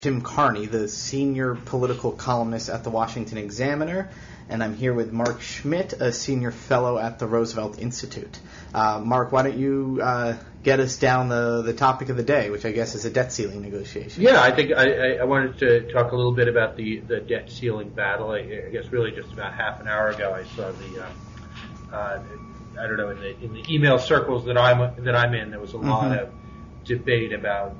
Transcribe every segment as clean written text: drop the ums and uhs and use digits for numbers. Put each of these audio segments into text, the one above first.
Jim Carney, the senior political columnist at the Washington Examiner, and I'm here with Mark Schmidt, a senior fellow at the Roosevelt Institute. Mark, why don't you get us down the topic of the day, which I guess is a debt ceiling negotiation. Yeah, I think I wanted to talk a little bit about the debt ceiling battle. I guess really just about half an hour ago I saw I don't know, in the email circles that I'm in, there was a lot of debate about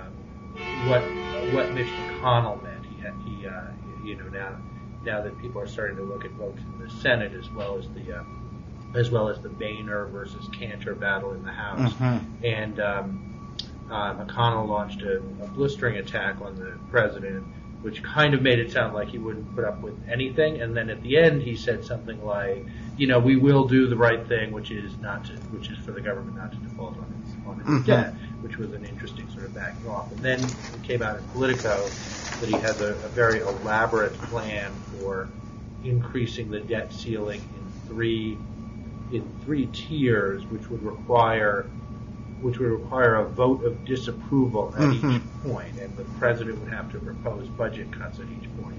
what Mitch McConnell meant. He now that people are starting to look at votes in the Senate as well as the Boehner versus Cantor battle in the House, and McConnell launched a blistering attack on the president, which kind of made it sound like he wouldn't put up with anything. And then at the end, he said something like, we will do the right thing, which is for the government not to default on its debt, which was an interesting sort of backing off. And then it came out in Politico that he has a very elaborate plan for increasing the debt ceiling in three tiers, which would require a vote of disapproval at each point, and the president would have to propose budget cuts at each point.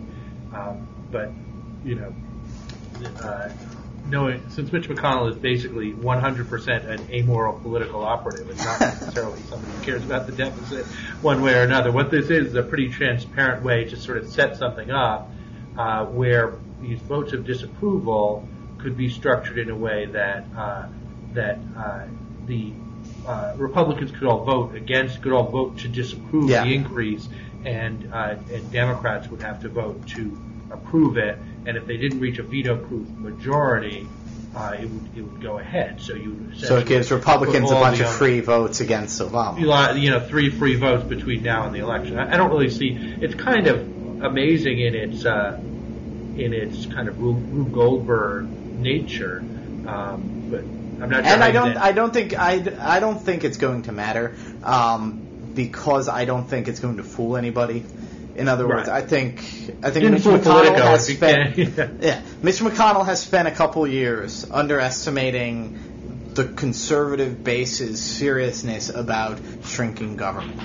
Since Mitch McConnell is basically 100% an amoral political operative and not necessarily somebody who cares about the deficit one way or another, what this is a pretty transparent way to sort of set something up where these votes of disapproval could be structured in a way that the Republicans could all vote to disapprove the increase, and Democrats would have to vote to approve it. And if they didn't reach a veto-proof majority, it would go ahead. So it gives Republicans a bunch of free votes against Obama. 3 free votes between now and the election. I don't really see. It's kind of amazing in its kind of Rube Goldberg nature, but I'm not sure. And I don't think it's going to matter because I don't think it's going to fool anybody. In other words, I think Mitch McConnell has spent Mitch McConnell has spent a couple years underestimating the conservative base's seriousness about shrinking government.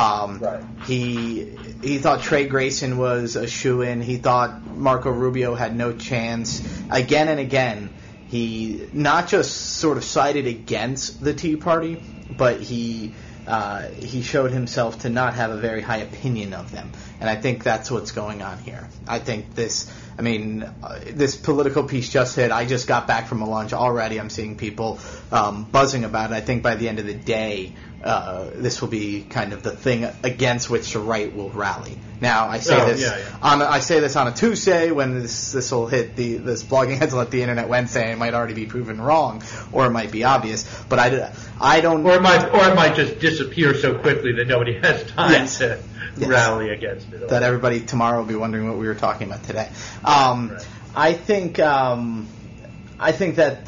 He thought Trey Grayson was a shoo-in. He thought Marco Rubio had no chance. Again and again, he not just sort of sided against the Tea Party, but he showed himself to not have a very high opinion of them. And I think that's what's going on here. I think this Political piece just hit. I just got back from a lunch. Already I'm seeing people buzzing about it. I think by the end of the day, this will be kind of the thing against which the right will rally. Now, I say this on a Tuesday when this will hit this Blogging Heads will hit the internet Wednesday, and it might already be proven wrong, or it might be obvious. But I don't. Or it might just disappear so quickly that nobody has time to rally against it. That everybody tomorrow will be wondering what we were talking about today. I think that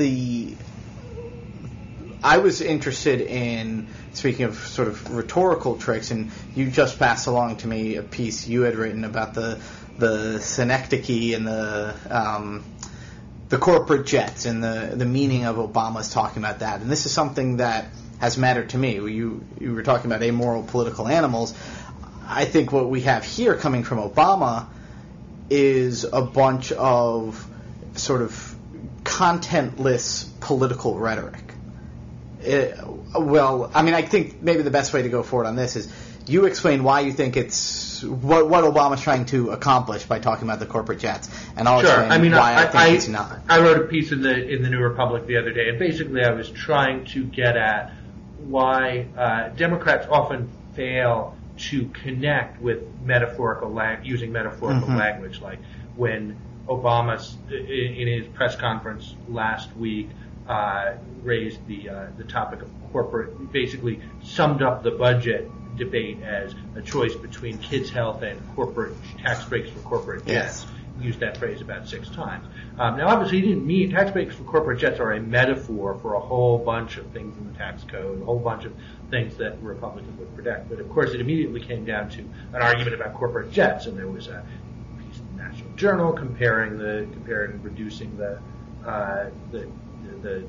I was interested in, speaking of sort of rhetorical tricks, and you just passed along to me a piece you had written about the synecdoche and the corporate jets and the meaning of Obama's talking about that. And this is something that has mattered to me. You were talking about amoral political animals. I think what we have here coming from Obama is a bunch of sort of contentless political rhetoric. I think maybe the best way to go forward on this is you explain why you think it's what Obama's trying to accomplish by talking about the corporate jets, and I'll explain why I think he's not. I wrote a piece in the New Republic the other day, and basically I was trying to get at why Democrats often fail to connect with using metaphorical language, like when Obama, in his press conference last week, raised the topic of corporate, basically summed up the budget debate as a choice between kids' health and corporate tax breaks for corporate jets. Used that phrase about 6 times. Now, obviously, he didn't mean tax breaks for corporate jets are a metaphor for a whole bunch of things in the tax code, a whole bunch of things that Republicans would protect. But of course, it immediately came down to an argument about corporate jets, and there was a piece in the National Journal comparing reducing the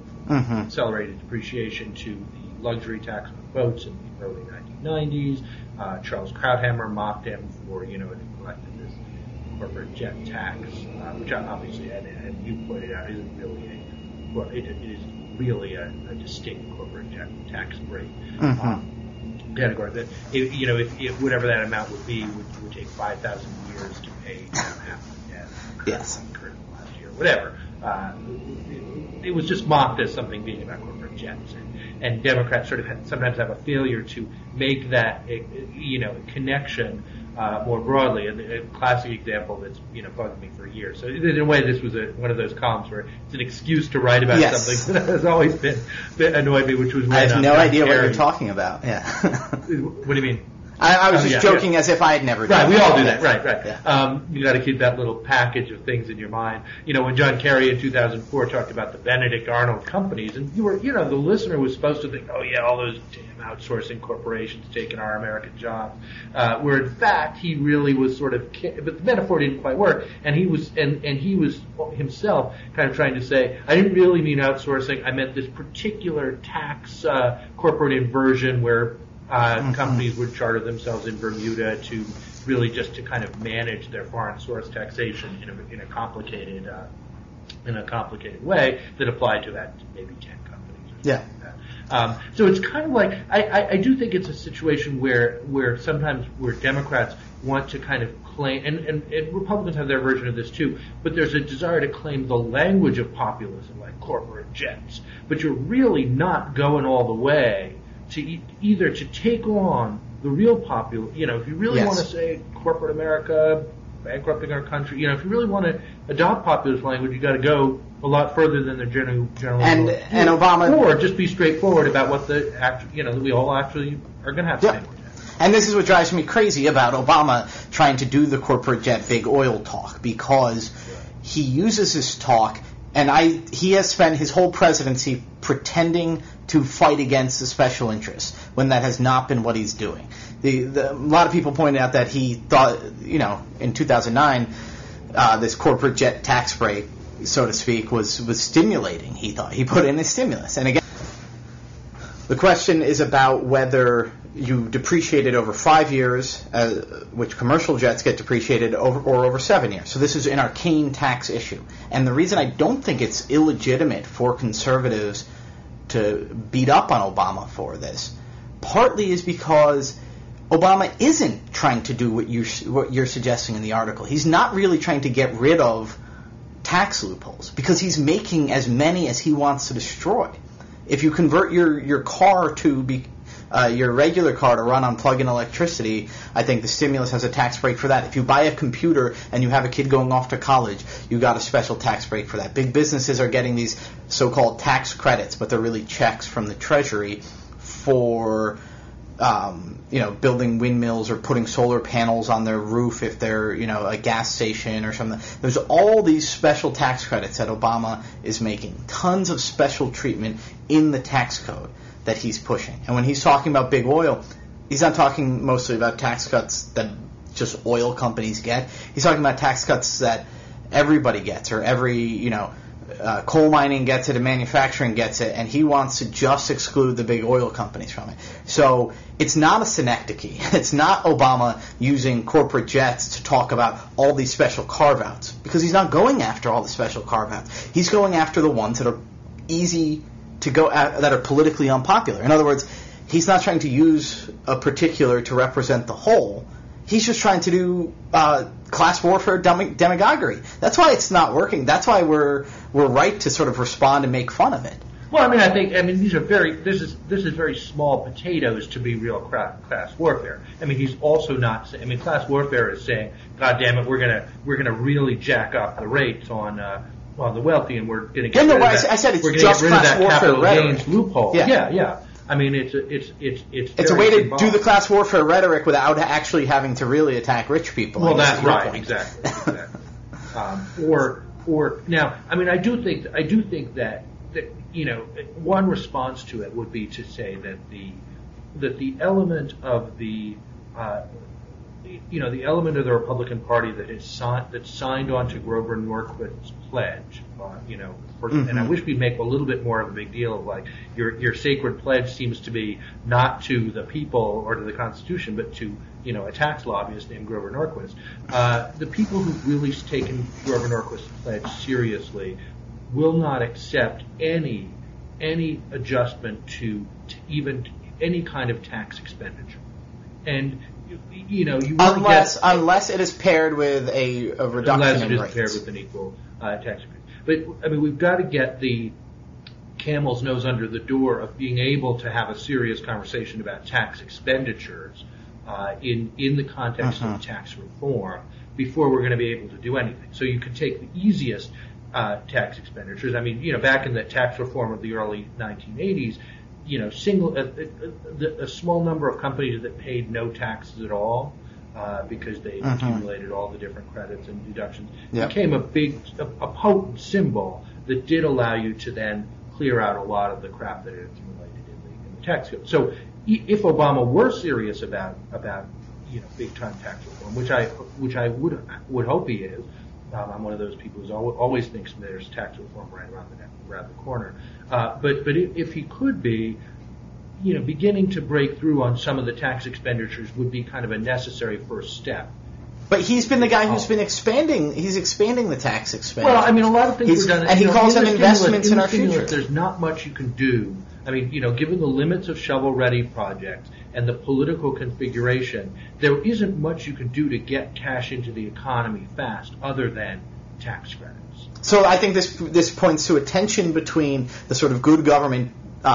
accelerated depreciation to the luxury tax on boats in the early 1990s. Charles Krauthammer mocked him for, it collected this corporate jet tax, which obviously, and you pointed out, isn't really it is really a distinct corporate jet tax break. Category that, if whatever that amount would be, would take 5,000 years to pay down half the debt. Yes. Last year, whatever. It was just mocked as something being about corporate jets, and Democrats sort of sometimes have a failure to make that connection more broadly. A classic example that's bugged me for years. So in a way, this was one of those columns where it's an excuse to write about something that has always been annoyed me, which was when I have no idea what you're talking about. Yeah. What do you mean? I was just joking as if I had never done it. Right, we all do that. Right. Yeah. You got to keep that little package of things in your mind. When John Kerry in 2004 talked about the Benedict Arnold companies, and the listener was supposed to think, oh yeah, all those damn outsourcing corporations taking our American jobs, where in fact he really was sort of, but the metaphor didn't quite work, and he was himself kind of trying to say, I didn't really mean outsourcing, I meant this particular tax corporate inversion where companies would charter themselves in Bermuda to really just to kind of manage their foreign source taxation in a complicated way that applied to that maybe 10 companies. Yeah. So it's kind of like I do think it's a situation where sometimes where Democrats want to kind of claim, and Republicans have their version of this too, but there's a desire to claim the language of populism, like corporate jets, but you're really not going all the way to either to take on the real popular, if you really want to say corporate America bankrupting our country, if you really want to adopt populist language, you got to go a lot further than the general. And Obama, or just be straightforward about what that we all actually are going to have to say. And this is what drives me crazy about Obama trying to do the corporate jet big oil talk, because he uses his talk, and he has spent his whole presidency pretending to fight against the special interests when that has not been what he's doing. A lot of people pointed out that he thought, in 2009, this corporate jet tax break, so to speak, was stimulating. He thought he put in a stimulus. And again, the question is about whether you depreciate it over 5 years, which commercial jets get depreciated over 7 years. So this is an arcane tax issue. And the reason I don't think it's illegitimate for conservatives to beat up on Obama for this, partly is because Obama isn't trying to do what you're suggesting in the article. He's not really trying to get rid of tax loopholes, because he's making as many as he wants to destroy. If you convert your car to be your regular car to run on plug-in electricity, I think the stimulus has a tax break for that. If you buy a computer and you have a kid going off to college, you got a special tax break for that. Big businesses are getting these so-called tax credits, but they're really checks from the Treasury for building windmills or putting solar panels on their roof if they're, a gas station or something. There's all these special tax credits that Obama is making. Tons of special treatment in the tax code that he's pushing. And when he's talking about big oil, he's not talking mostly about tax cuts that just oil companies get. He's talking about tax cuts that everybody gets, or every, coal mining gets it and manufacturing gets it, and he wants to just exclude the big oil companies from it. So it's not a synecdoche. It's not Obama using corporate jets to talk about all these special carve-outs, because he's not going after all the special carve-outs. He's going after the ones that are easy to go at, that are politically unpopular. In other words, he's not trying to use a particular to represent the whole. He's just trying to do class warfare demagoguery. That's why it's not working. That's why we're right to sort of respond and make fun of it. Well, I think these are this is very small potatoes to be real class warfare. He's also not. Class warfare is saying, God damn it, we're gonna really jack up the rates on the wealthy, and we're gonna get rid of that. I said it's we're just get rid of that class capital warfare gains loophole. Yeah. It's a way to do the class warfare rhetoric without actually having to really attack rich people. Well, that's right, exactly. Or now, I do think that one response to it would be to say that the element of the the element of the Republican Party that is signed on to Grover Norquist's pledge, and I wish we'd make a little bit more of a big deal of like your sacred pledge seems to be not to the people or to the Constitution, but to a tax lobbyist named Grover Norquist. The people who've really taken Grover Norquist's pledge seriously will not accept any adjustment to even any kind of tax expenditure, and you really unless it is paired with a reduction in rates. Unless it is paired with an equal tax increase. But I mean, we've got to get the camel's nose under the door of being able to have a serious conversation about tax expenditures in the context of tax reform before we're going to be able to do anything. So you could take the easiest tax expenditures. I mean, back in the tax reform of the early 1980s, a small number of companies that paid no taxes at all because they accumulated all the different credits and deductions became a potent symbol that did allow you to then clear out a lot of the crap that had accumulated in the tax code. So if Obama were serious about big time tax reform, which I would hope he is. I'm one of those people who always thinks there's tax reform right around the corner. But if he could be, beginning to break through on some of the tax expenditures would be kind of a necessary first step. But he's been the guy who's been expanding. He's expanding the tax expenditure. Well, I mean, a lot of things are done, and he calls them investments in our future. There's not much you can do. I mean, given the limits of shovel-ready projects and the political configuration, there isn't much you can do to get cash into the economy fast, other than tax credits. So I think this points to a tension between the sort of good government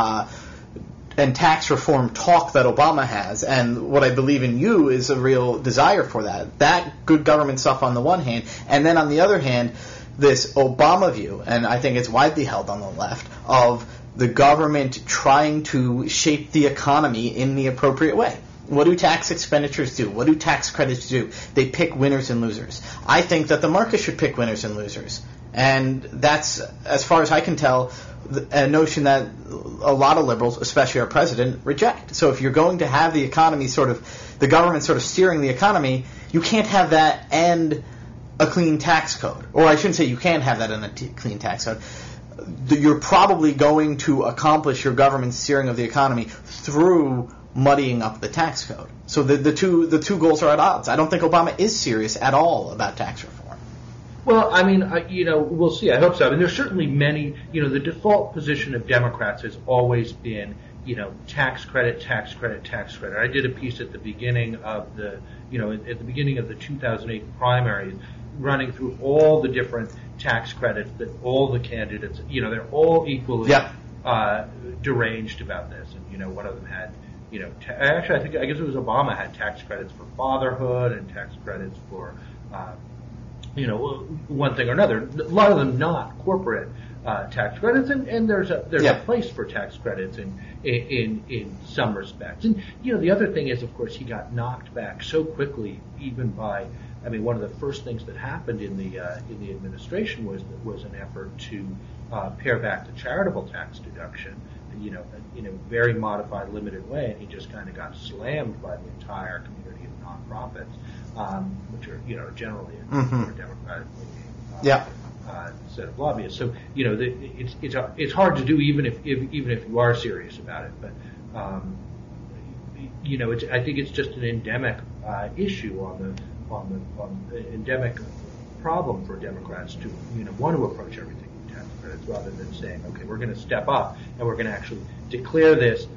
and tax reform talk that Obama has, and what I believe in you is a real desire for that. That good government stuff on the one hand, and then on the other hand, this Obama view, and I think it's widely held on the left, of the government trying to shape the economy in the appropriate way. What do tax expenditures do? What do tax credits do? They pick winners and losers. I think that the market should pick winners and losers. And that's, as far as I can tell, a notion that a lot of liberals, especially our president, reject. So if you're going to have the economy the government sort of steering the economy, you can't have that and a clean tax code. Or I shouldn't say you can't have that and a clean tax code. You're probably going to accomplish your government steering of the economy through muddying up the tax code. So the two goals are at odds. I don't think Obama is serious at all about tax reform. Well, I mean, we'll see. I hope so. I mean, there's certainly many. The default position of Democrats has always been, tax credit, tax credit, tax credit. I did a piece at the beginning of the 2008 primaries, running through all the different tax credits that all the candidates, they're all equally deranged about this. And one of them had, actually, I guess it was Obama had tax credits for fatherhood and tax credits for. One thing or another. A lot of them not corporate tax credits, and there's a place for tax credits in some respects. And the other thing is, of course, he got knocked back so quickly, even by. I mean, one of the first things that happened in the administration was an effort to pare back the charitable tax deduction, in a very modified, limited way, and he just kind of got slammed by the entire community of nonprofits. Which are generally a more democratically set of lobbyists. So it's hard to do even if you are serious about it. But I think it's just an endemic issue on the endemic problem for Democrats to want to approach everything with tax credits rather than saying, okay, we're going to step up and we're going to actually declare this,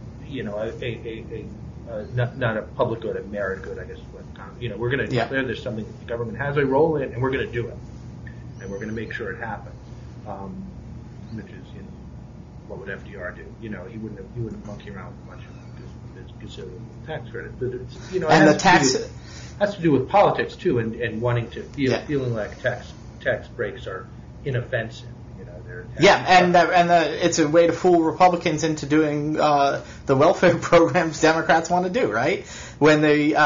not a public good, a merit good, I guess. We're going to declare there's something that the government has a role in, and we're going to do it, and we're going to make sure it happens. Which is, what would FDR do? He wouldn't monkey around with a bunch of gazillion tax credits. But it's, and the tax has to do with politics too, and wanting to feeling like tax breaks are inoffensive. It's a way to fool Republicans into doing the welfare programs Democrats want to do, right? When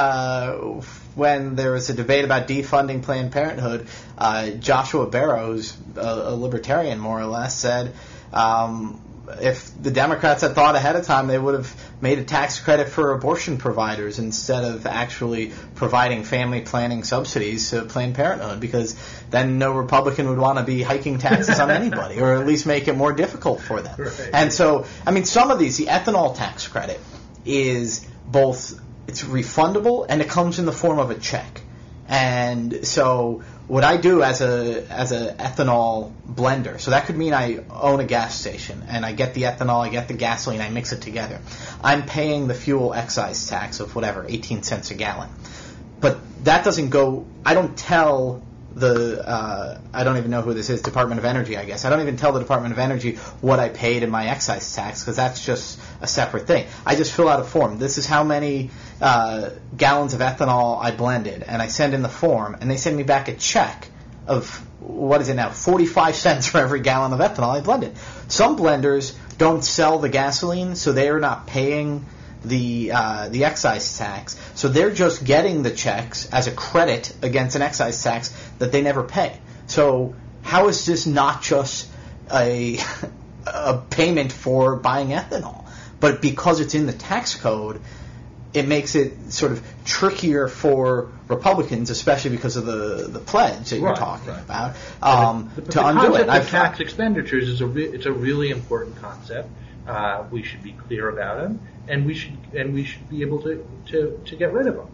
there was a debate about defunding Planned Parenthood, Joshua Barrow, who's a libertarian more or less, said if the Democrats had thought ahead of time, they would have made a tax credit for abortion providers instead of actually providing family planning subsidies to Planned Parenthood, because then no Republican would want to be hiking taxes on anybody, or at least make it more difficult for them. Right. And so, I mean, some of these, the ethanol tax credit is both, it's refundable and it comes in the form of a check. And so what I do as a ethanol blender, so that could mean I own a gas station and I get the ethanol, I get the gasoline, I mix it together. I'm paying the fuel excise tax of whatever, 18 cents a gallon. But that doesn't go, I don't tell I don't even know who this is, Department of Energy, I guess. I don't even tell the Department of Energy what I paid in my excise tax, because that's just a separate thing. I just fill out a form. This is how many gallons of ethanol I blended, and I send in the form, and they send me back a check of, what is it now, 45 cents for every gallon of ethanol I blended. Some blenders don't sell the gasoline, so they are not paying the excise tax, so they're just getting the checks as a credit against an excise tax that they never pay. So how is this not just a payment for buying ethanol? But because it's in the tax code, it makes it sort of trickier for Republicans, especially because of the pledge that you're talking about, to undo it. The concept of tax expenditures is it's a really important concept. We should be clear about them, and we should be able to get rid of them.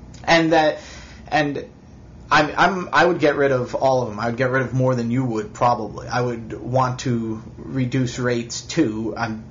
I would get rid of all of them. I would get rid of more than you would, probably. I would want to reduce rates too.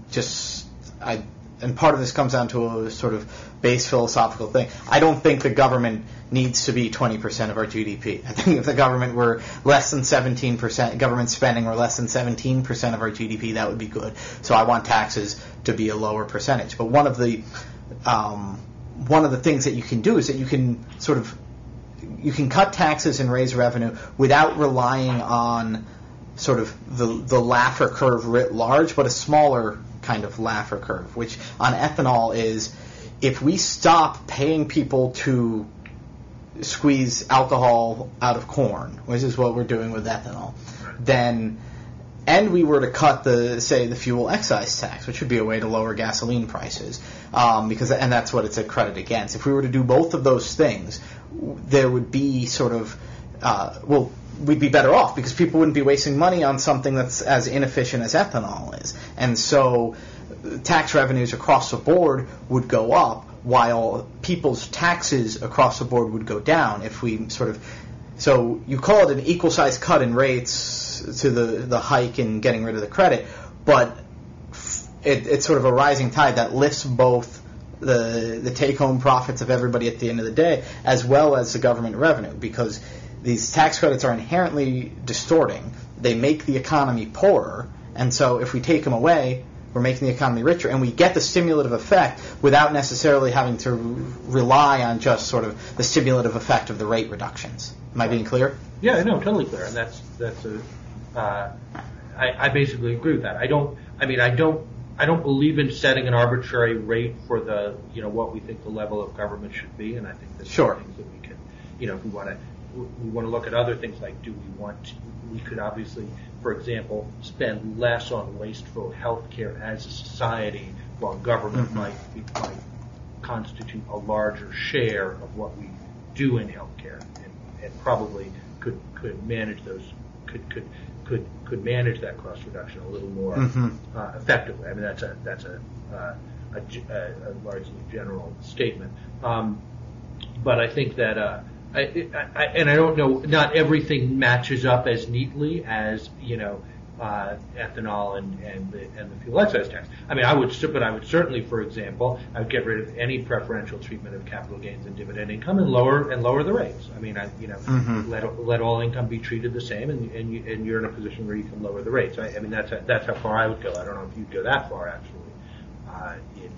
And part of this comes down to a sort of base philosophical thing. I don't think the government needs to be 20% of our GDP. I think if the government were less than 17%, government spending were less than 17% of our GDP, that would be good. So I want taxes to be a lower percentage. But one of the things that you can do is that you can cut taxes and raise revenue without relying on sort of the Laffer curve writ large, but a smaller kind of Laffer curve, which on ethanol is, if we stop paying people to squeeze alcohol out of corn, which is what we're doing with ethanol, and we were to cut the fuel excise tax, which would be a way to lower gasoline prices, and that's what it's a credit against. If we were to do both of those things, there would be sort of, we'd be better off, because people wouldn't be wasting money on something that's as inefficient as ethanol is. And so tax revenues across the board would go up, while people's taxes across the board would go down if we so you call it an equal size cut in rates to the hike and getting rid of the credit, but it's sort of a rising tide that lifts both the take-home profits of everybody at the end of the day, as well as the government revenue, because these tax credits are inherently distorting. They make the economy poorer, and so if we take them away, we're making the economy richer, and we get the stimulative effect without necessarily having to rely on just sort of the stimulative effect of the rate reductions. Am I being clear? Yeah, no, totally clear, and I basically agree with that. I don't believe in setting an arbitrary rate for what we think the level of government should be, and I think there's things that we can, if we want to look at other things like, we could obviously, for example, spend less on wasteful health care as a society, while government might constitute a larger share of what we do in health care, and probably could manage could manage that cost reduction a little more effectively. I mean, that's a largely general statement, but I think that I don't know, not everything matches up as neatly as ethanol and the fuel excise tax. I mean, I would certainly, for example, I would get rid of any preferential treatment of capital gains and dividend income and lower the rates. I mean, let all income be treated the same, and you're in a position where you can lower the rates. I mean, that's how far I would go. I don't know if you'd go that far, actually.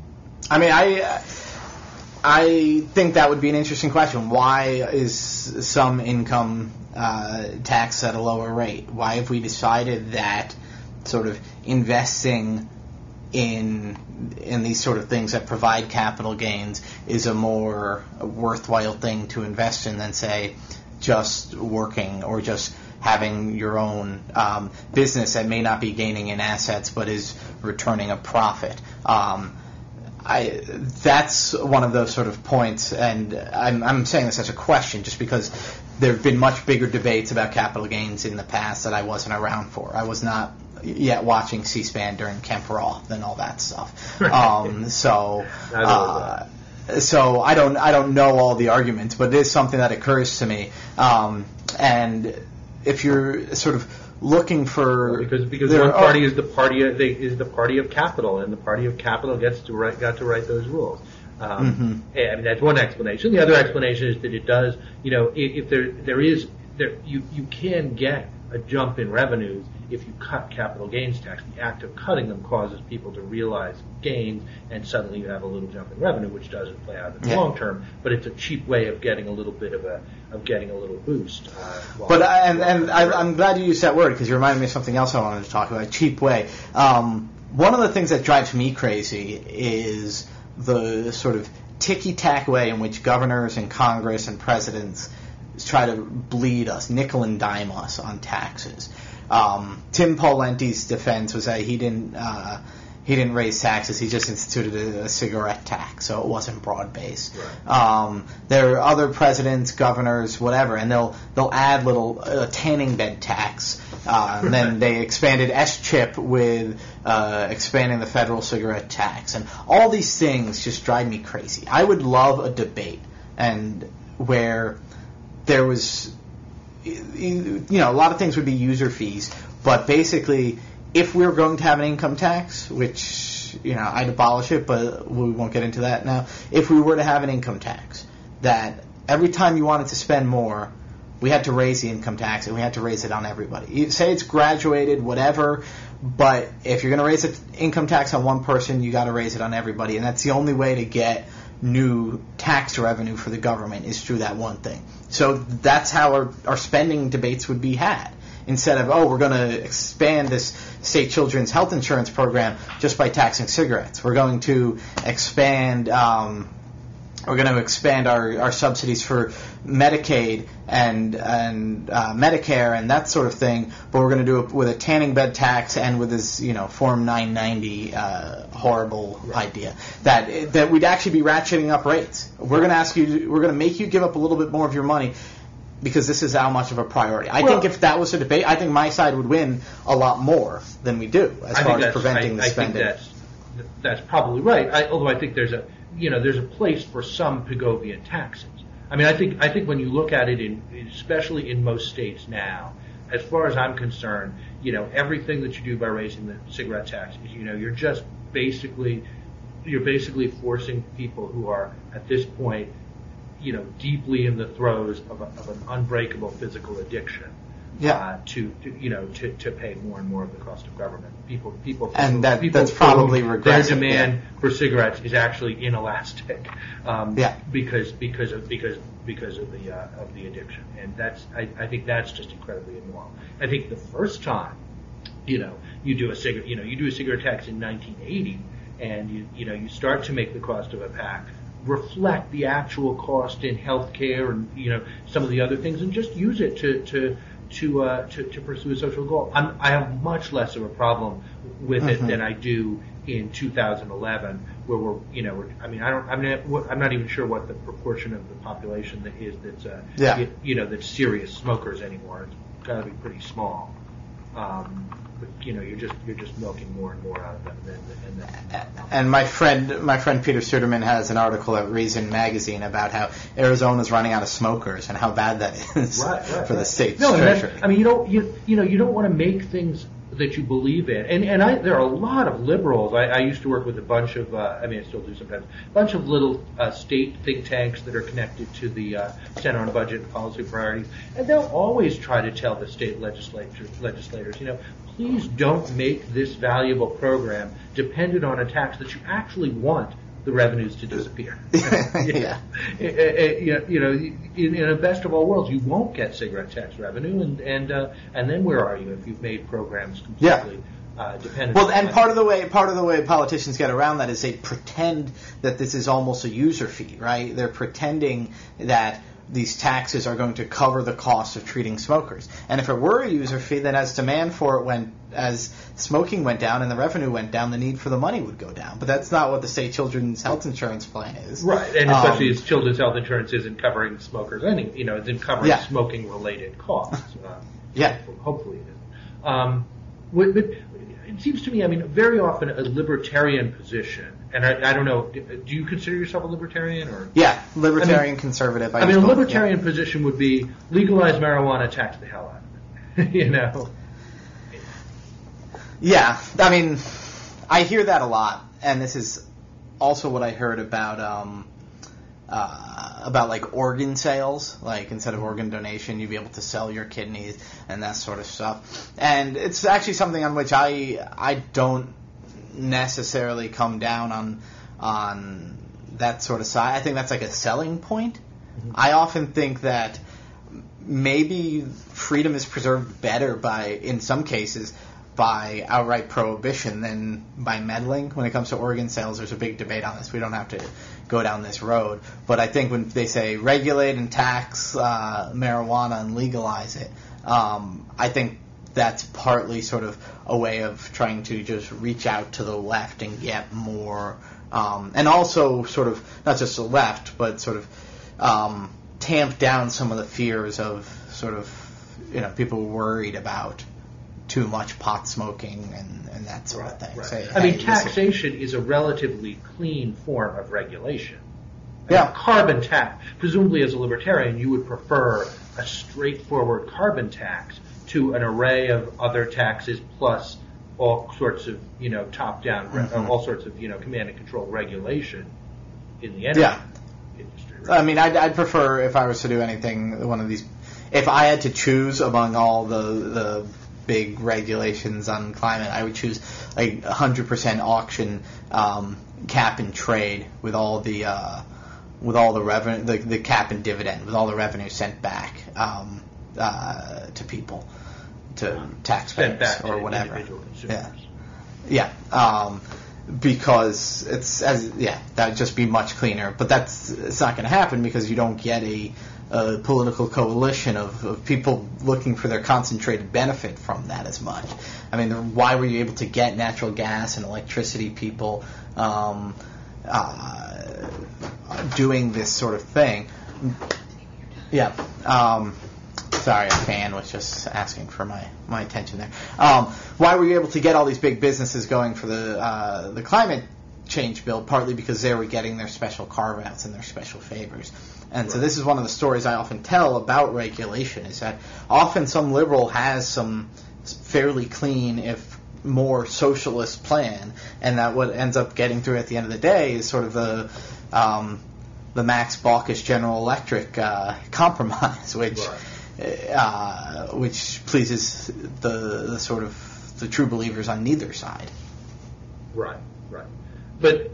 I think that would be an interesting question. Why is some income taxed at a lower rate? Why have we decided that sort of investing in these sort of things that provide capital gains is a more worthwhile thing to invest in than, say, just working or just having your own business that may not be gaining in assets but is returning a profit. That's one of those sort of points, and I'm saying this as a question just because there have been much bigger debates about capital gains in the past that I wasn't around for. I was not yet watching C-SPAN during Kemp Roth and all that stuff. So I don't know all the arguments, but it is something that occurs to me. And if you're sort of looking for because one party is the party of capital, and the party of capital got to write those rules. I mean, that's one explanation. The other explanation is that it does, if you can get a jump in revenues if you cut capital gains tax. The act of cutting them causes people to realize gains, and suddenly you have a little jump in revenue, which doesn't play out in the long term. But it's a cheap way of getting a little bit of a boost. I'm glad you used that word because you reminded me of something else I wanted to talk about. A cheap way. One of the things that drives me crazy is the sort of ticky-tack way in which governors and Congress and presidents try to bleed us, nickel and dime us on taxes. Tim Pawlenty's defense was that he didn't raise taxes. He just instituted a cigarette tax, so it wasn't broad-based. Right. There are other presidents, governors, whatever, and they'll add little tanning bed tax. And then they expanded S-chip with expanding the federal cigarette tax, and all these things just drive me crazy. I would love a debate and where there was, a lot of things would be user fees, but basically, if we were going to have an income tax, which, I'd abolish it, but we won't get into that now. If we were to have an income tax, that every time you wanted to spend more, we had to raise the income tax, and we had to raise it on everybody. You say it's graduated, whatever, but if you're going to raise the income tax on one person, you got to raise it on everybody, and that's the only way to get new tax revenue for the government is through that one thing. So that's how our spending debates would be had. Instead of, we're going to expand this state children's health insurance program just by taxing cigarettes. We're going to expand our subsidies for Medicaid and Medicare and that sort of thing, but we're going to do it with a tanning bed tax and with this, Form 990 horrible idea that we'd actually be ratcheting up rates. We're going to make you give up a little bit more of your money because this is how much of a priority. I think if that was a debate, I think my side would win a lot more than we do as far as preventing the spending. I think that's probably right. Although I think there's a place for some Pigovian taxes. I mean, I think when you look at it, especially in most states now, as far as I'm concerned, everything that you do by raising the cigarette tax is, you're basically forcing people who are at this point, deeply in the throes of an unbreakable physical addiction. To pay more and more of the cost of government. That's probably regressive. Their demand for cigarettes is actually inelastic, because of the addiction, and I think that's just incredibly immoral. I think the first time, you do a cigarette tax in 1980, and you start to make the cost of a pack reflect the actual cost in healthcare and some of the other things, and just use it to pursue a social goal. I have much less of a problem with it than I do in 2011, where I'm not even sure what the proportion of the population that is that's serious smokers anymore. It's got to be pretty small. But you're just milking more and more out of them. And my friend Peter Suderman has an article at Reason Magazine about how Arizona's running out of smokers and how bad that is for the state's treasury. You don't want to make things that you believe in. And there are a lot of liberals. I used to work with a bunch of, I still do sometimes, a bunch of little state think tanks that are connected to the Center on Budget and Policy Priorities, and they'll always try to tell the state legislators, please don't make this valuable program dependent on a tax that you actually want the revenues to disappear. In a best of all worlds, you won't get cigarette tax revenue, and then where are you if you've made programs completely dependent? Well, and part of the way politicians get around that is they pretend that this is almost a user fee, right? They're pretending that these taxes are going to cover the cost of treating smokers. And if it were a user fee, then as demand for it as smoking went down and the revenue went down, the need for the money would go down. But that's not what the state children's health insurance plan is. Right, and especially as children's health insurance isn't covering smokers, isn't covering smoking-related costs. Hopefully it is. But it seems to me, very often a libertarian position, and I don't know, do you consider yourself a libertarian? Or? Yeah, libertarian, conservative. A libertarian position would be legalize marijuana, tax the hell out of it, Yeah, I hear that a lot, and this is also what I heard about like organ sales. Like instead of organ donation, you'd be able to sell your kidneys and that sort of stuff. And it's actually something on which I don't necessarily come down on that sort of side. I think that's like a selling point. Mm-hmm. I often think that maybe freedom is preserved better in some cases, by outright prohibition than by meddling. When it comes to organ sales, there's a big debate on this. We don't have to go down this road. But I think when they say regulate and tax marijuana and legalize it, I think that's partly sort of a way of trying to just reach out to the left and get more, and also sort of, not just the left, but sort of tamp down some of the fears of sort of, people worried about too much pot smoking and that sort of thing. Right. Say, taxation is a relatively clean form of regulation. Yeah. Carbon tax, presumably as a libertarian, you would prefer a straightforward carbon tax to an array of other taxes plus all sorts of, top-down, all sorts of, command and control regulation in the energy industry. Right? I'd prefer, if I was to do anything, one of these, if I had to choose among all the big regulations on climate, I would choose like 100% auction cap and trade with all the revenue, the cap and dividend, with all the revenue sent back to people, to taxpayers or whatever. Individual consumers. Yeah. Because that would just be much cleaner. But it's not going to happen because you don't get a political coalition of people looking for their concentrated benefit from that as much. Why were you able to get natural gas and electricity people doing this sort of thing? Yeah. Sorry, a fan was just asking for my attention there. Why were you able to get all these big businesses going for the climate change bill? Partly because they were getting their special carve-outs and their special favors. And so this is one of the stories I often tell about regulation, is that often some liberal has some fairly clean, if more socialist plan, and that what ends up getting through at the end of the day is sort of the Max Baucus General Electric compromise, which pleases the sort of the true believers on neither side. Right. But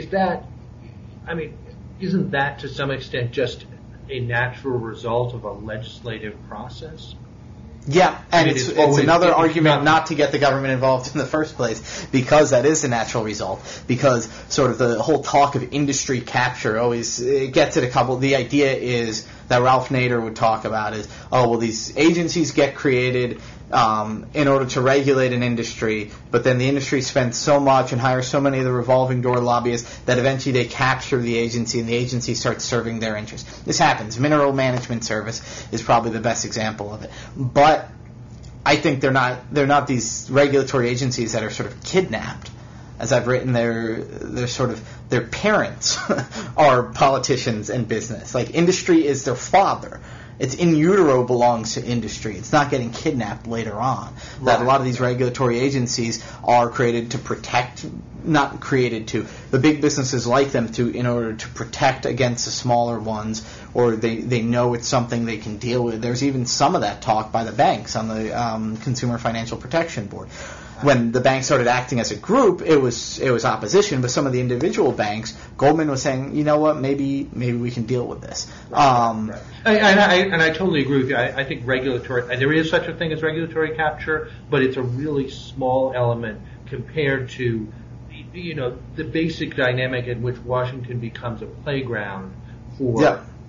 isn't that to some extent just a natural result of a legislative process? Yeah, and it's another argument not to get the government involved in the first place, because that is a natural result. Because sort of the whole talk of industry capture always gets at the idea is that Ralph Nader would talk about is, these agencies get created in order to regulate an industry, but then the industry spends so much and hires so many of the revolving door lobbyists that eventually they capture the agency and the agency starts serving their interests. This happens. Mineral Management Service is probably the best example of it. But I think they're not these regulatory agencies that are sort of kidnapped. As I've written, they're sort of, their parents are politicians and business. Like, industry is their father. It's in utero belongs to industry. It's not getting kidnapped later on. Right. That a lot of these regulatory agencies are created to protect, not created to. The big businesses like them in order to protect against the smaller ones, or they know it's something they can deal with. There's even some of that talk by the banks on the Consumer Financial Protection Board. When the banks started acting as a group, it was opposition, but some of the individual banks, Goldman was saying, you know what, maybe we can deal with this. Right. And I totally agree with you. I think there is such a thing as regulatory capture, but it's a really small element compared to, the basic dynamic in which Washington becomes a playground for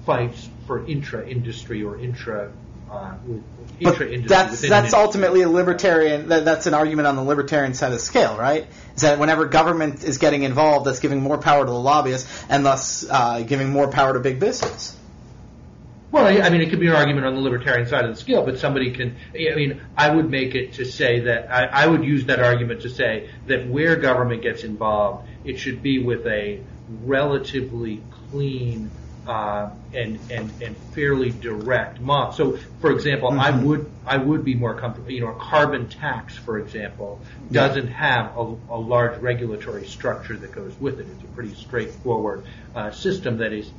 fights for intra-industry or intra-industry. That's ultimately a libertarian. That's an argument on the libertarian side of the scale, right? Is that whenever government is getting involved, that's giving more power to the lobbyists and thus giving more power to big business. Well, I mean, it could be an argument on the libertarian side of the scale, but somebody can. I mean, I would make it to say that I would use that argument to say that where government gets involved, it should be with a relatively clean and fairly direct model. So, for example, I would be more comfortable. You know, a carbon tax, for example, doesn't have a large regulatory structure that goes with it. It's a pretty straightforward system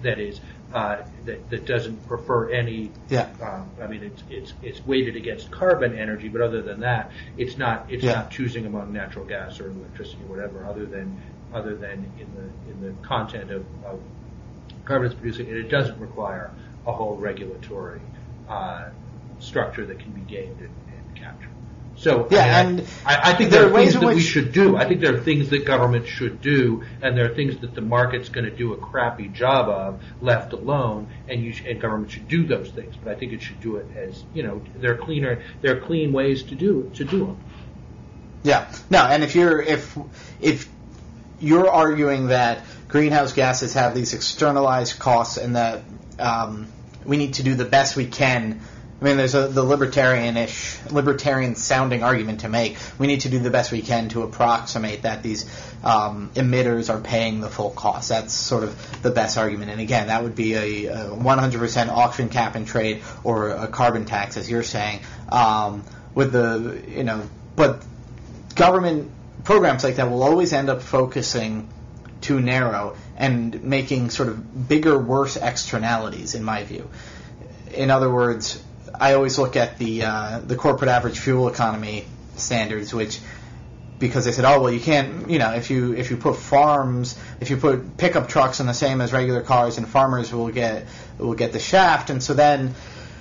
that doesn't prefer any. I mean, it's weighted against carbon energy, but other than that, it's not choosing among natural gas or electricity or whatever, other than in the content of carbon it's producing, and it doesn't require a whole regulatory structure that can be gained and captured. So I think there are things that we should do. I think there are things that government should do, and there are things that the market's going to do a crappy job of, left alone, and government should do those things. But I think it should do it as, you know, there are clean ways to do them. Yeah. No, and if you're arguing that greenhouse gases have these externalized costs and that we need to do the best we can. I mean, there's the libertarian-sounding argument to make. We need to do the best we can to approximate that these emitters are paying the full cost. That's sort of the best argument. And again, that would be a 100% auction cap and trade or a carbon tax, as you're saying. But government programs like that will always end up focusing too narrow and making sort of bigger, worse externalities, in my view. In other words, I always look at the corporate average fuel economy standards, which, because they said, oh well, you can't, you know, if you put pickup trucks in the same as regular cars, and farmers will get the shaft, and so then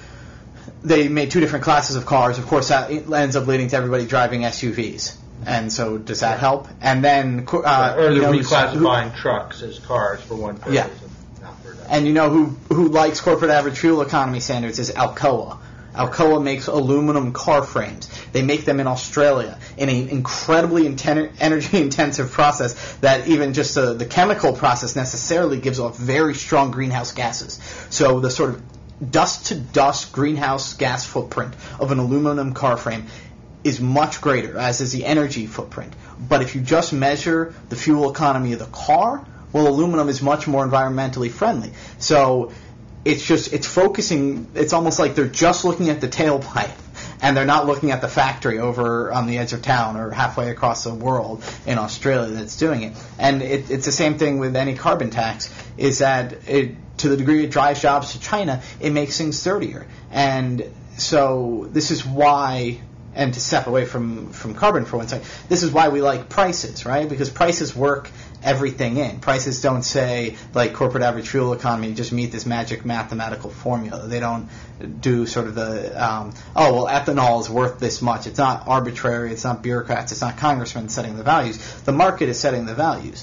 they made two different classes of cars. Of course, that ends up leading to everybody driving SUVs. And so does that help? And then or reclassifying trucks as cars for one purpose. Yeah. And you know who likes corporate average fuel economy standards is Alcoa. Alcoa makes aluminum car frames. They make them in Australia in an incredibly energy-intensive process that even just the chemical process necessarily gives off very strong greenhouse gases. So the sort of dust-to-dust greenhouse gas footprint of an aluminum car frame is much greater, as is the energy footprint. But if you just measure the fuel economy of the car, well, aluminum is much more environmentally friendly. So it's focusing, it's almost like they're just looking at the tailpipe, and they're not looking at the factory over on the edge of town or halfway across the world in Australia that's doing it. And it's the same thing with any carbon tax, is that to the degree it drives jobs to China, it makes things dirtier. And so this is why... And to step away from carbon for one second, this is why we like prices, right? Because prices work everything in. Prices don't say, like corporate average fuel economy, just meet this magic mathematical formula. They don't do sort of the, ethanol is worth this much. It's not arbitrary. It's not bureaucrats. It's not congressmen setting the values. The market is setting the values.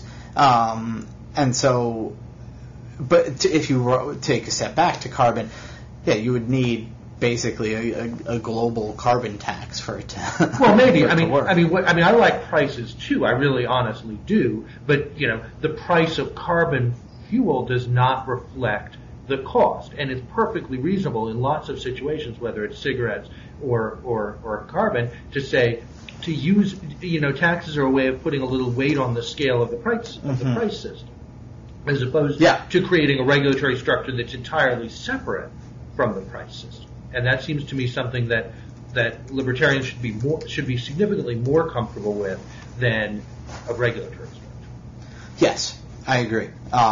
And so, but if you take a step back to carbon, you would need basically a global carbon tax for it to well, maybe. work. I like prices too. I really honestly do. But, you know, the price of carbon fuel does not reflect the cost, and it's perfectly reasonable in lots of situations, whether it's cigarettes or carbon, to say to use, you know, taxes are a way of putting a little weight on the scale of the price of the price system, as opposed to creating a regulatory structure that's entirely separate from the price system. And that seems to me something that libertarians should be significantly more comfortable with than a regulatory structure. Yes, I agree.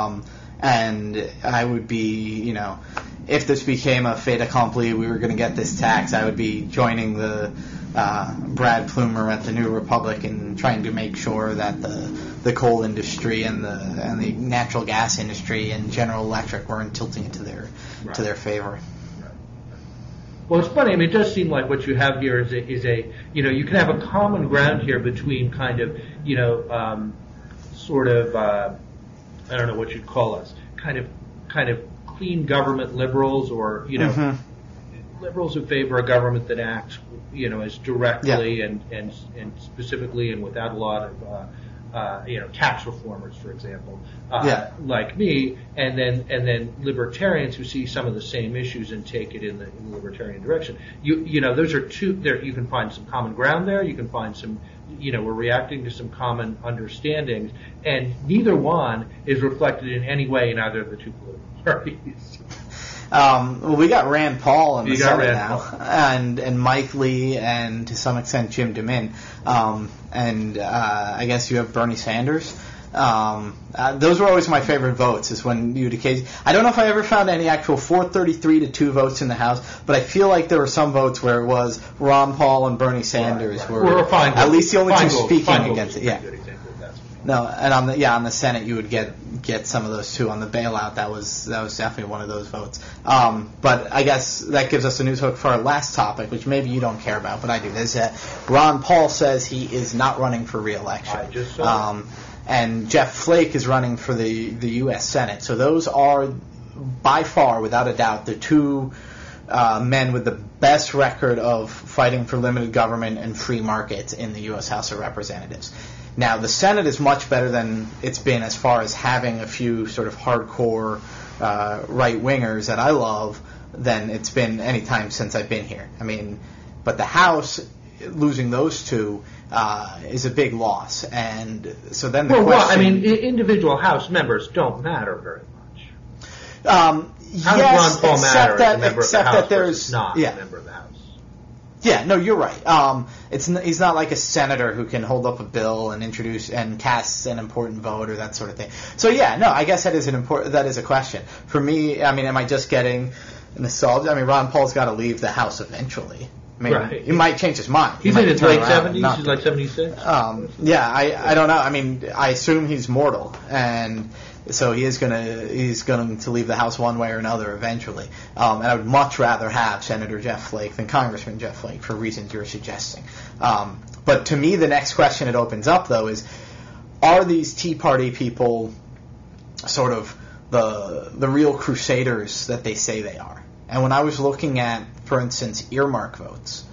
And I would be, you know, if this became a fait accompli, we were going to get this tax, I would be joining the Brad Plumer at the New Republic and trying to make sure that the coal industry and the natural gas industry and General Electric weren't tilting it to their favor. Well, it's funny. I mean, it does seem like what you have here is a you know, you can have a common ground here between kind of, you know, sort of I don't know what you'd call us, kind of clean government liberals, or liberals who favor a government that acts, as directly and specifically and without a lot of tax reformers, for example, like me, and then libertarians who see some of the same issues and take it in the libertarian direction. Those are two. There, you can find some common ground there. You can find some. We're reacting to some common understandings, and neither one is reflected in any way in either of the two political parties. Well, we got Rand Paul in the Senate now, and Mike Lee, and to some extent Jim DeMint, and I guess you have Bernie Sanders. Those were always my favorite votes. Is when you'd occasionally. I don't know if I ever found any actual 433-2 votes in the House, but I feel like there were some votes where it was Ron Paul and Bernie Sanders were at least the only two speaking against it. Yeah. No, and on the Senate you would get some of those too. On the bailout, that was definitely one of those votes. But I guess that gives us a news hook for our last topic, which maybe you don't care about, but I do. There's Ron Paul says he is not running for re-election. I just saw and Jeff Flake is running for the U.S. Senate. So those are by far, without a doubt, the two men with the best record of fighting for limited government and free markets in the U.S. House of Representatives. Now, the Senate is much better than it's been as far as having a few sort of hardcore right-wingers that I love than it's been any time since I've been here. I mean, but the House, losing those two, is a big loss. And so then the question... individual House members don't matter very much. How does Ron Paul matter as a member of the House versus not a member of the House? Yeah, no, you're right. He's not like a senator who can hold up a bill and introduce and cast an important vote or that sort of thing. So yeah, no, I guess that is a question. For me, I mean, am I just getting nostalgia? I mean, Ron Paul's got to leave the House eventually. I mean, he might change his mind. He's in his late 70s. He's like 76. Yeah, I don't know. I mean, I assume he's mortal, and so he's going to leave the House one way or another eventually. And I would much rather have Senator Jeff Flake than Congressman Jeff Flake for reasons you're suggesting. But to me, the next question it opens up, though, is are these Tea Party people sort of the real crusaders that they say they are? And when I was looking at, for instance, earmark votes,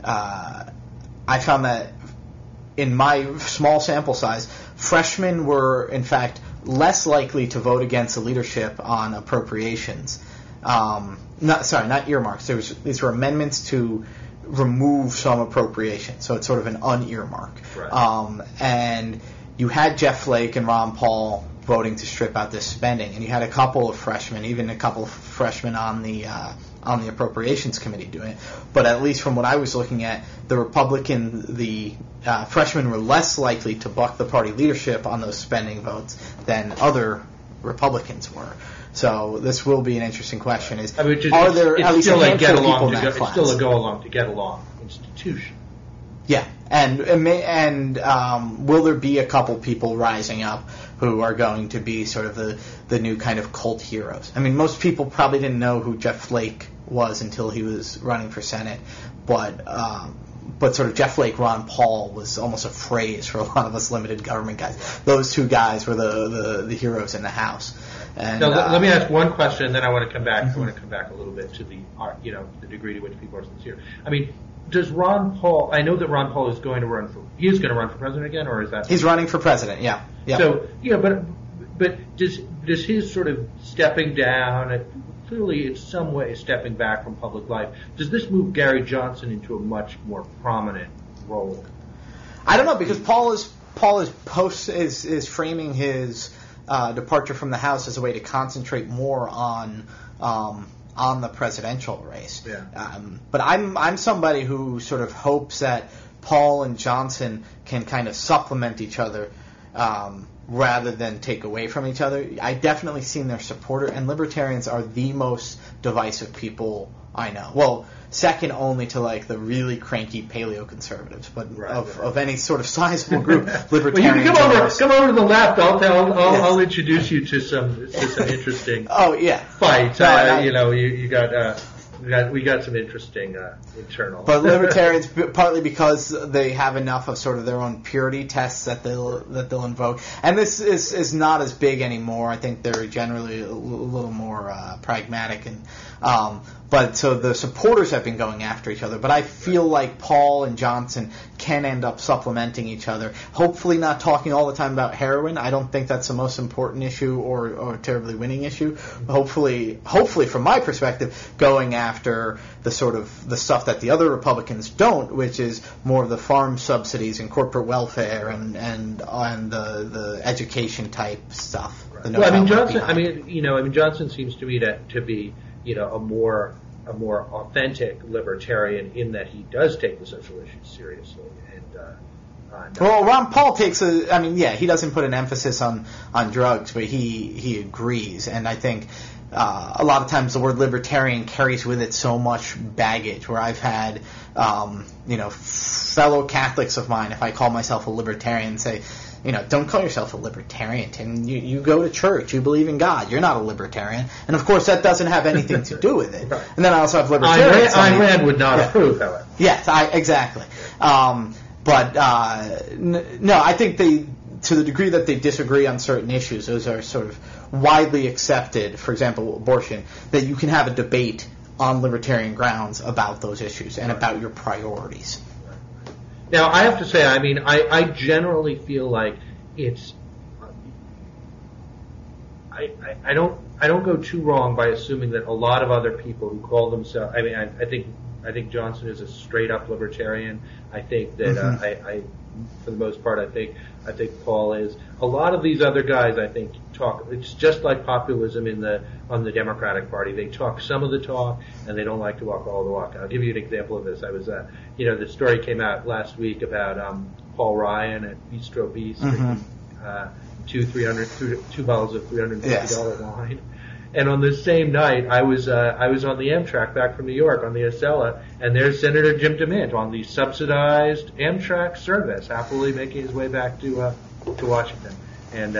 I found that in my small sample size, freshmen were, in fact, less likely to vote against the leadership on appropriations. Not earmarks. These were amendments to remove some appropriations, so it's sort of an unearmark. Right. And you had Jeff Flake and Ron Paul voting to strip out this spending, and you had a couple of freshmen, even a couple of freshmen on the Appropriations Committee doing it. But at least from what I was looking at, the freshmen were less likely to buck the party leadership on those spending votes than other Republicans were. So this will be an interesting question: are there at least a handful of people in that class? It's still a go-along to get along institution. Yeah, and will there be a couple people rising up who are going to be sort of the new kind of cult heroes? I mean, most people probably didn't know who Jeff Flake was until he was running for Senate, but sort of Jeff Flake, Ron Paul was almost a phrase for a lot of us limited government guys. Those two guys were the heroes in the House. And, now, let me ask one question, and then I want to come back. I want to come back a little bit to the degree to which people are sincere. I mean, does Ron Paul? I know that Ron Paul is going to run for. He is going to run for president again, or is that? He's running for president. Yeah. So but does his sort of stepping down, clearly in some way stepping back from public life, does this move Gary Johnson into a much more prominent role? I don't know, because Paul is framing his departure from the House as a way to concentrate more on the presidential race. Yeah. But I'm somebody who sort of hopes that Paul and Johnson can kind of supplement each other rather than take away from each other. I definitely seen their supporter, and libertarians are the most divisive people I know. Well, second only to like the really cranky paleoconservatives, but of any sort of sizable group, libertarians. Well, you come over to the left. I'll introduce you to some interesting. Oh yeah. Fights. You got we got some interesting internal. But libertarians, partly because they have enough of sort of their own purity tests that they'll invoke, and this is not as big anymore. I think they're generally a little more pragmatic, and but so the supporters have been going after each other. But I feel like Paul and Johnson can end up supplementing each other. Hopefully, not talking all the time about heroin. I don't think that's the most important issue or terribly winning issue. Hopefully, from my perspective, going after the sort of the stuff that the other Republicans don't, which is more of the farm subsidies and corporate welfare and the education type stuff. Well, Johnson seems to me to be a more authentic libertarian in that he does take the social issues seriously. Well, Ron Paul he doesn't put an emphasis on drugs, but he agrees, and I think a lot of times the word libertarian carries with it so much baggage, where I've had fellow Catholics of mine, if I call myself a libertarian, say, don't call yourself a libertarian, Tim. You go to church. You believe in God. You're not a libertarian. And, of course, that doesn't have anything to do with it. Right. And then I also have libertarians. Ayn Rand would not approve, however. Yes, exactly. No, I think to the degree that they disagree on certain issues, those are sort of widely accepted, for example, abortion, that you can have a debate on libertarian grounds about those issues and about your priorities. Now, I have to say, I generally feel like it's. I don't go too wrong by assuming that a lot of other people who call themselves. I think Johnson is a straight up libertarian. I think that for the most part, I think Paul is. A lot of these other guys, I think, talk. It's just like populism on the Democratic Party. They talk some of the talk, and they don't like to walk all the walk. I'll give you an example of this. I was, the story came out last week about Paul Ryan at Bistro Beast, two bottles of $350 wine. And on the same night, I was on the Amtrak back from New York on the Acela, and there's Senator Jim DeMint on the subsidized Amtrak service, happily making his way back to Washington. And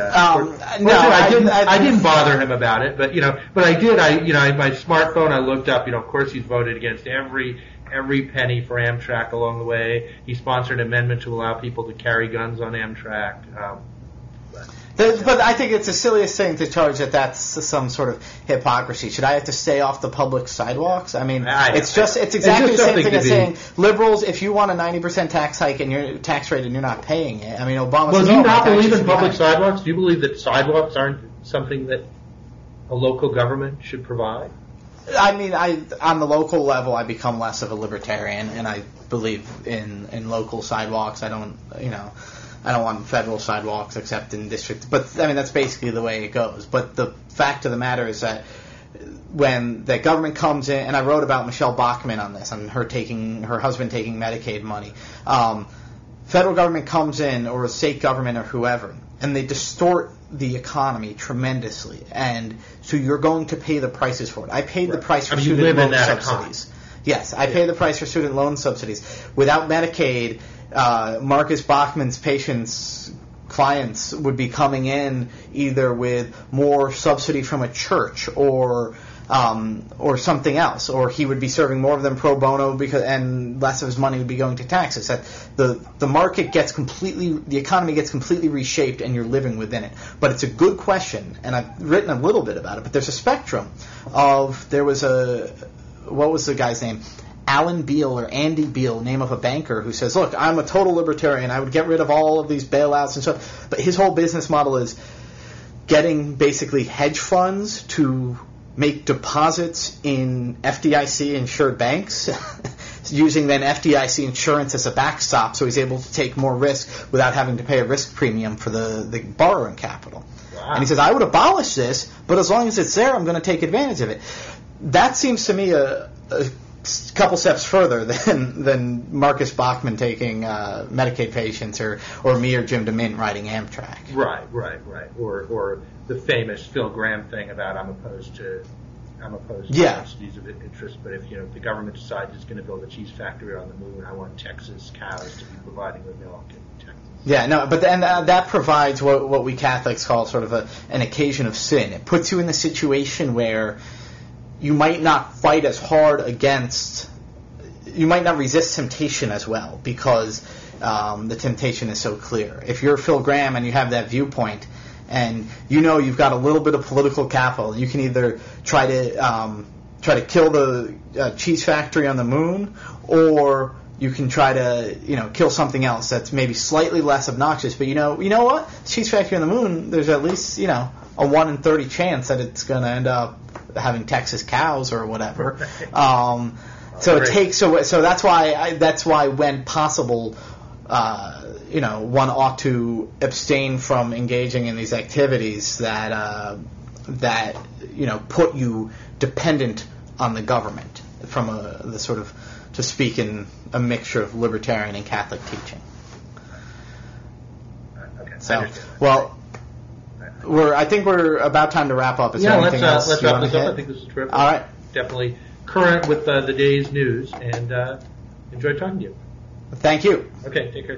I didn't bother him about it, but I did. My smartphone, I looked up. Of course, he's voted against every penny for Amtrak along the way. He sponsored an amendment to allow people to carry guns on Amtrak. But I think it's the silliest thing to charge that that's some sort of hypocrisy. Should I have to stay off the public sidewalks? It's exactly the same thing as saying, liberals, if you want a 90% tax hike and your tax rate and you're not paying it. Obama. Well, do you not believe in public sidewalks? Do you believe that sidewalks aren't something that a local government should provide? On the local level, I become less of a libertarian, and I believe in local sidewalks. I don't want federal sidewalks except in districts. But, that's basically the way it goes. But the fact of the matter is that when the government comes in, and I wrote about Michelle Bachmann on this, on her husband taking Medicaid money. Federal government comes in, or a state government or whoever, and they distort the economy tremendously. And so you're going to pay the prices for it. I paid the price for student loan subsidies. Yes, I pay the price for student loan subsidies. Without Medicaid, Marcus Bachmann's clients would be coming in either with more subsidy from a church or something else, or he would be serving more of them pro bono and less of his money would be going to taxes. That the market gets the economy gets completely reshaped, and you're living within it. But it's a good question, and I've written a little bit about it. But there's a spectrum what was the guy's name? Alan Beal or Andy Beal, name of a banker, who says, look, I'm a total libertarian. I would get rid of all of these bailouts and stuff. But his whole business model is getting basically hedge funds to make deposits in FDIC-insured banks, using then FDIC insurance as a backstop, so he's able to take more risk without having to pay a risk premium for the borrowing capital. Wow. And he says, I would abolish this, but as long as it's there, I'm going to take advantage of it. That seems to me a couple steps further than Marcus Bachmann taking Medicaid patients or me or Jim DeMint riding Amtrak. Right. Or the famous Phil Gramm thing about I'm opposed to subsidies of interest, but if the government decides it's going to build a cheese factory on the moon, I want Texas cows to be providing the milk in Texas. Yeah, no, but then that provides what we Catholics call sort of an occasion of sin. It puts you in the situation where you might not fight as hard against, you might not resist temptation as well because the temptation is so clear. If you're Phil Gramm and you have that viewpoint and you know you've got a little bit of political capital, you can either try to kill the cheese factory on the moon, or you can try to kill something else that's maybe slightly less obnoxious. But you know what? Cheese factory on the moon, there's at least a 1 in 30 chance that it's going to end up having Texas cows or whatever. So it takes so that's why when possible, one ought to abstain from engaging in these activities that put you dependent on the government from the sort of, to speak in a mixture of libertarian and Catholic teaching. Okay. So, well, I think we're about time to wrap up. Is there anything else let's you wrap want this to up. hit? I think this is terrific. All right. Definitely current with the day's news, and enjoyed talking to you. Thank you. Okay, take care.